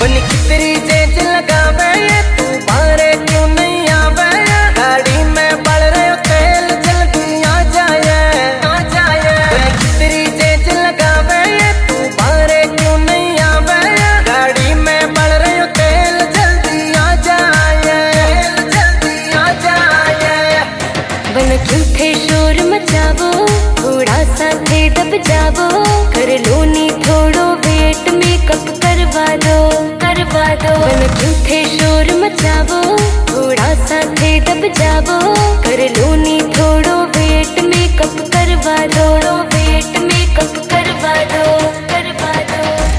बनी कितरी जेज लगावे तू बारे क्यों नहीं आवे, गाड़ी में बढ़ रहे हो तेल जल्दी आ जाए आ जाए। बनी कितरी जेज लगावे तू बारे क्यों नहीं आवे, गाड़ी में बढ़ रहे हो तेल जल्दी आ जाए जल्दी आ जाए। बन झूठे शोर मचावो थोड़ा सा थे दब जावो, कर लो नी थोड़ो वेट मेकअप करवा दो करवा दो। बन झूठे शोर मचावो थोड़ा सा थे दब जावो, कर लो नी थोड़ो वेट मेकअप करवा दो वेट मेकअप करवा दो करवा दो।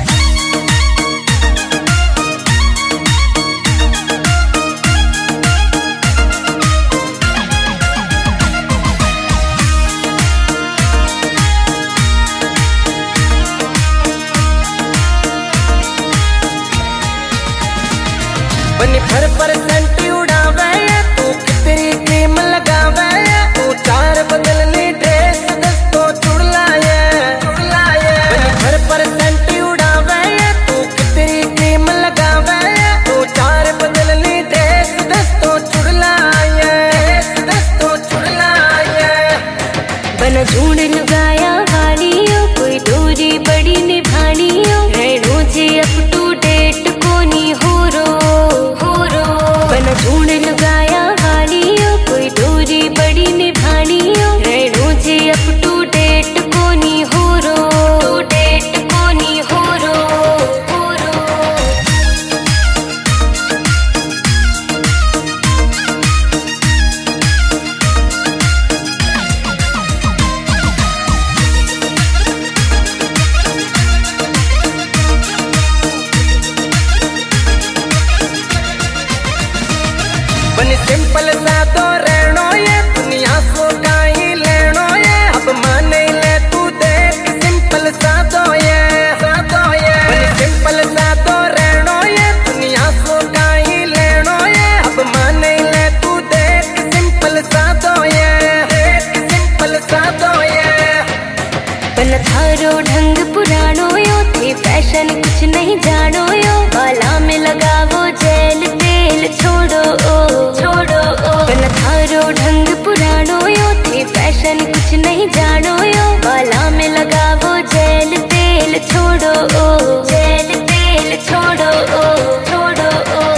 बनी पर सेंटी उड़ावे तू कितनी क्रीम लगावे, तू चार बदलनी ड्रेस दस तो चुड़लाए चुड़लाए। बनी पर सेंटी उड़ावे तू कितनी क्रीम लगावे, तू चार बदलनी ड्रेस दस तो चुड़लाए दस तो चुड़लाए। बन झूठ लगाया हानियो कोई दूरी बड़ी निभानियो, रहनो जे अप टू डेट कोनी हो रो बन झूठ लगाया हानियो कोई दूरी बड़ी निभानियो, रहनो जे अप टू डेट कोनी हो रो टू डेट कोनी हो रो। बनी सिंपल सा तो रहनो ये दुनिया को काई लेनो ये, अब मान ले तू देख सिंपल सा तो ये बनी सिंपल सा तो रहनो ये दुनिया को काई लेनो ये, अब मान ले तू देख सिंपल सा तो ये देख सिंपल सा तो ये। बन थारो ढंग पुरानो यो थे फैशन कुछ नहीं जानो यो, बाला में लगावो जेल तेल छोड़ो छोड़ो। बन थारो ढंग पुरानो यो थे फैशन कुछ नहीं जानो यो, बाला में लगावो जेल तेल छोड़ो जेल तेल छोड़ो छोड़ो।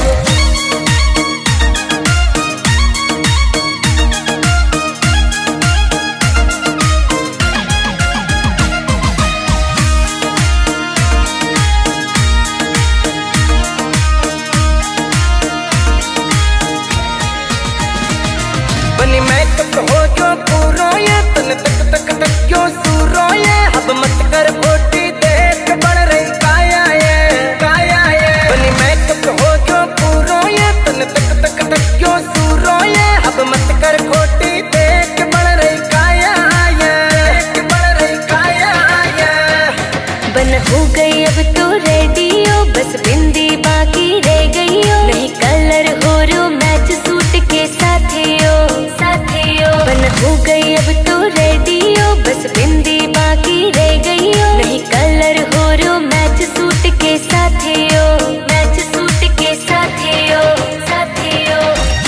बनी मेकअप हो जो पूरो ये तन तक तक तक क्यों सूरो ये, अब मत कर खोटी देख बढ़ रही काया ये। बनी मेकअप हो जो पूरो ये तन तक तक तक क्यों सूरो ये, अब मत कर खोटी देख बढ़ रही काया ये बढ़ रही काया ये। बन हो गई अब तो रेडियो बस बिंदी बाकी रह गई हो, नहीं कलर हो रो मैच सूट के साथियो साथियो। बन हो गई अब तो रेडियो बस बिंदी बाकी रह गई हो, नहीं कलर हो रो मैच सूट के साथियो मैच सूट के साथियो साथियो।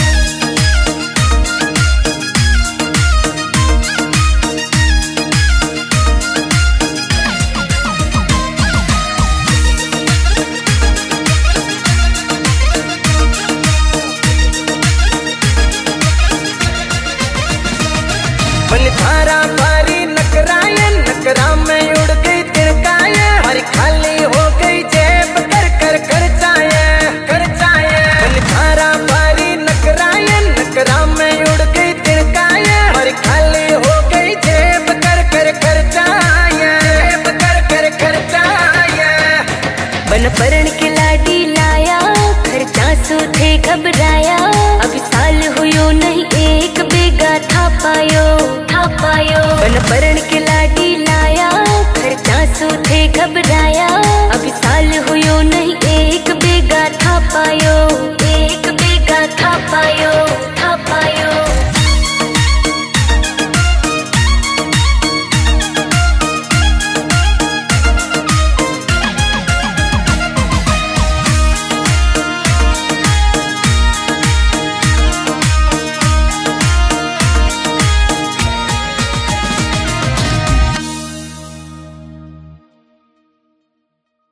बनी थारा भारी नकराए नकरा में उड़ गई तिरकाए, हरी खाली हो गई जेब कर कर कर चाए। बनी थारा भारी नकराए नकरा में उड़ गई तिरकाए, हरी खाली हो गई जेब कर कर कर चाए। बन परण के लाडी लाया खर्चा सो थे घबराया, अब साल हुयो नहीं एक बेगा था पायो। बन परण के लाडी लाया खर्चा सो थे घबराया,